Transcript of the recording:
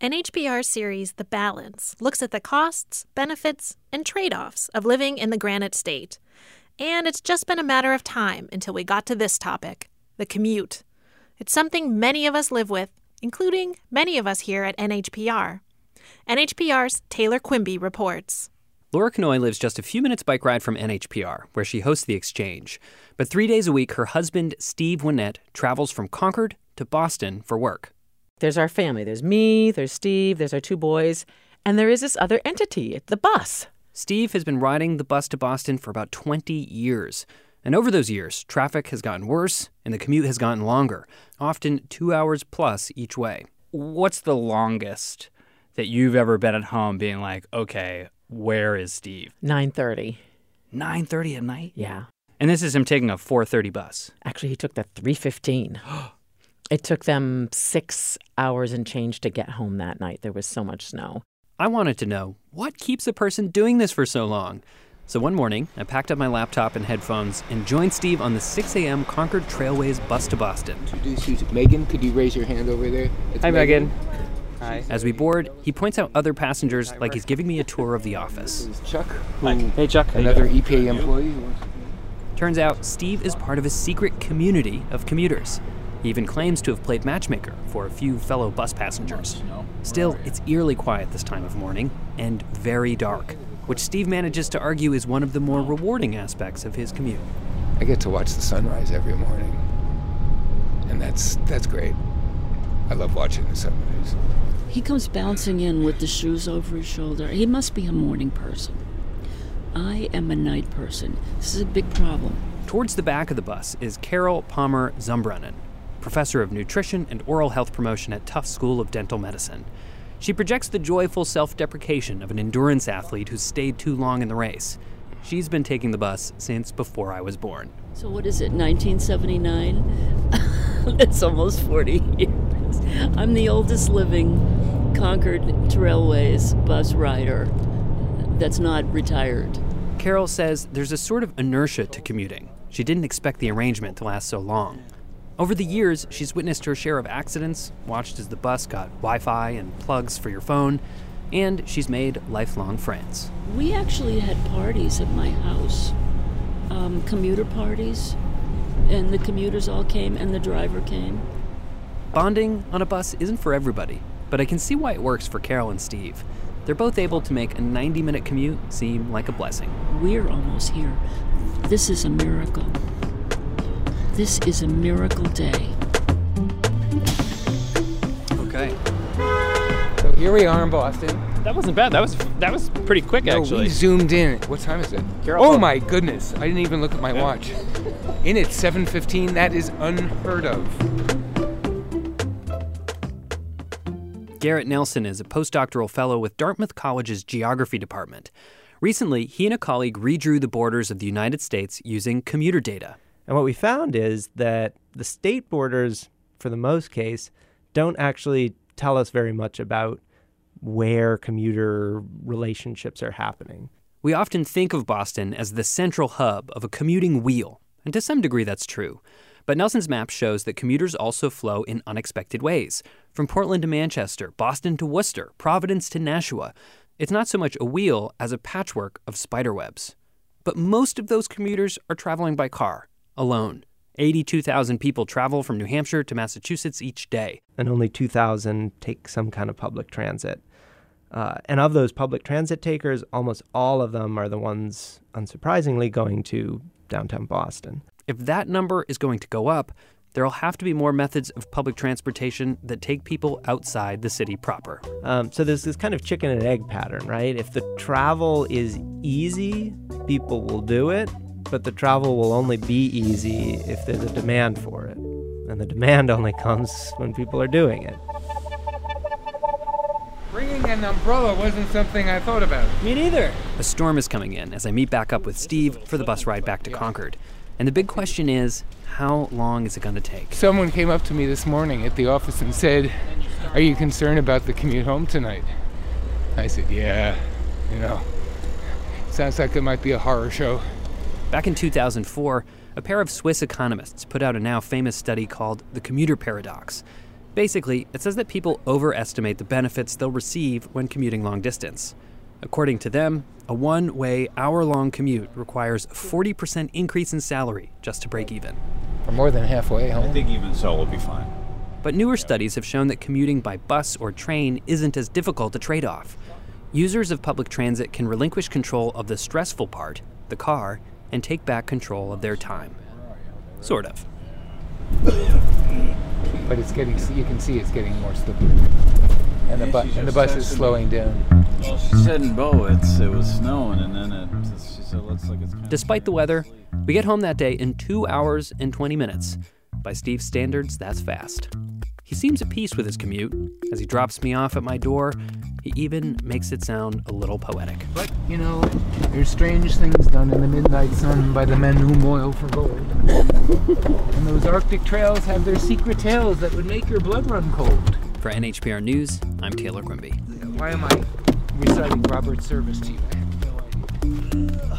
NHPR's series The Balance looks at the costs, benefits, and trade-offs of living in the Granite State. And it's just been a matter of time until we got to this topic, the commute. It's something many of us live with, including many of us here at NHPR. NHPR's Taylor Quimby reports. Laura Knoy lives just a few minutes bike ride from NHPR, where she hosts the exchange. But 3 days a week, her husband, Steve Winnett, travels from Concord to Boston for work. There's our family. There's me, there's Steve, there's our two boys, and there is this other entity, the bus. Steve has been riding the bus to Boston for about 20 years. And over those years, traffic has gotten worse and the commute has gotten longer, often 2 hours plus each way. What's the longest that you've ever been at home being like, okay, where is Steve? 9:30. 9:30 at night? Yeah. And this is him taking a 4:30 bus. Actually, he took the 3:15. It took them 6 hours and change to get home that night. There was so much snow. I wanted to know, what keeps a person doing this for so long? So one morning, I packed up my laptop and headphones and joined Steve on the 6 a.m. Concord Trailways bus to Boston. Introduce you to Megan. Could you raise your hand over there? It's Hi, Megan. Hi. As we board, he points out other passengers like he's giving me a tour of the office. This is Chuck, who, Hey, Chuck. another EPA employee. Turns out Steve is part of a secret community of commuters. He even claims to have played matchmaker for a few fellow bus passengers. Still, it's eerily quiet this time of morning and very dark, which Steve manages to argue is one of the more rewarding aspects of his commute. I get to watch the sunrise every morning, and that's great. I love watching the sunrise. He comes bouncing in with the shoes over his shoulder. He must be a morning person. I am a night person. This is a big problem. Towards the back of the bus is Carol Palmer Zumbrunnen, professor of nutrition and oral health promotion at Tufts School of Dental Medicine. She projects the joyful self-deprecation of an endurance athlete who's stayed too long in the race. She's been taking the bus since before I was born. So what is it, 1979? That's almost 40 years. I'm the oldest living Concord Trailways bus rider that's not retired. Carol says there's a sort of inertia to commuting. She didn't expect the arrangement to last so long. Over the years, she's witnessed her share of accidents, watched as the bus got Wi-Fi and plugs for your phone, and she's made lifelong friends. We actually had parties at my house, commuter parties, and the commuters all came and the driver came. Bonding on a bus isn't for everybody, but I can see why it works for Carol and Steve. They're both able to make a 90-minute commute seem like a blessing. We're almost here. This is a miracle. This is a miracle day. Okay. So here we are in Boston. That wasn't bad. That was pretty quick, actually. We zoomed in. What time is it? Carol, oh my goodness! I didn't even look at my watch. In at 7:15. That is unheard of. Garrett Nelson is a postdoctoral fellow with Dartmouth College's Geography Department. Recently, he and a colleague redrew the borders of the United States using commuter data. And what we found is that the state borders, for the most case, don't actually tell us very much about where commuter relationships are happening. We often think of Boston as the central hub of a commuting wheel, and to some degree that's true. But Nelson's map shows that commuters also flow in unexpected ways. From Portland to Manchester, Boston to Worcester, Providence to Nashua. It's not so much a wheel as a patchwork of spiderwebs. But most of those commuters are traveling by car, alone. 82,000 people travel from New Hampshire to Massachusetts each day. And only 2,000 take some kind of public transit. And of those public transit takers, almost all of them are the ones, unsurprisingly, going to downtown Boston. If that number is going to go up, there'll have to be more methods of public transportation that take people outside the city proper. So there's this kind of chicken and egg pattern, right? If the travel is easy, people will do it, but the travel will only be easy if there's a demand for it. And the demand only comes when people are doing it. Bringing an umbrella wasn't something I thought about. Me neither. A storm is coming in as I meet back up with Steve for the bus ride back to Concord. And the big question is, how long is it going to take? Someone came up to me this morning at the office and said, "Are you concerned about the commute home tonight?" I said, "Yeah, sounds like it might be a horror show." Back in 2004, a pair of Swiss economists put out a now famous study called The Commuter Paradox. Basically, it says that people overestimate the benefits they'll receive when commuting long distance. According to them, a one-way, hour-long commute requires a 40% increase in salary just to break even. We're more than halfway home. I think even so we'll be fine. But newer studies have shown that commuting by bus or train isn't as difficult a trade-off. Users of public transit can relinquish control of the stressful part, the car, and take back control of their time. Sort of. But it's getting, you can see it's getting more slippery. And the bus is slowing down. Well, she said in Bow it was snowing, and then she said it looks like it's kind Despite the weather, we get home that day in 2 hours and 20 minutes. By Steve's standards, that's fast. He seems at peace with his commute. As he drops me off at my door, he even makes it sound a little poetic. But, you know, there's strange things done in the midnight sun by the men who moil for gold. And those Arctic trails have their secret tales that would make your blood run cold. For NHPR News, I'm Taylor Quimby. Why am I reciting Robert's service to you? I have no idea.